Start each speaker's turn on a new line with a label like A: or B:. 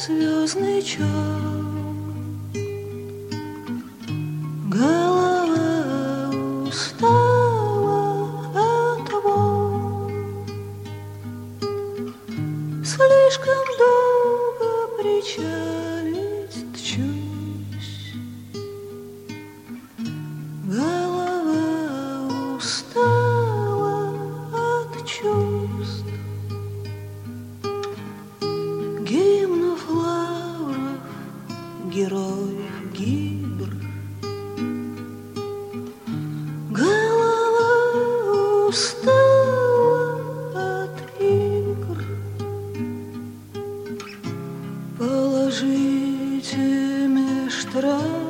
A: звездный час. Голова устала от волн, слишком долго причалить тчусь. Голова устала от чувств, гимнов, лавров, героев гибров. Голова устала от игр. Положите меж трав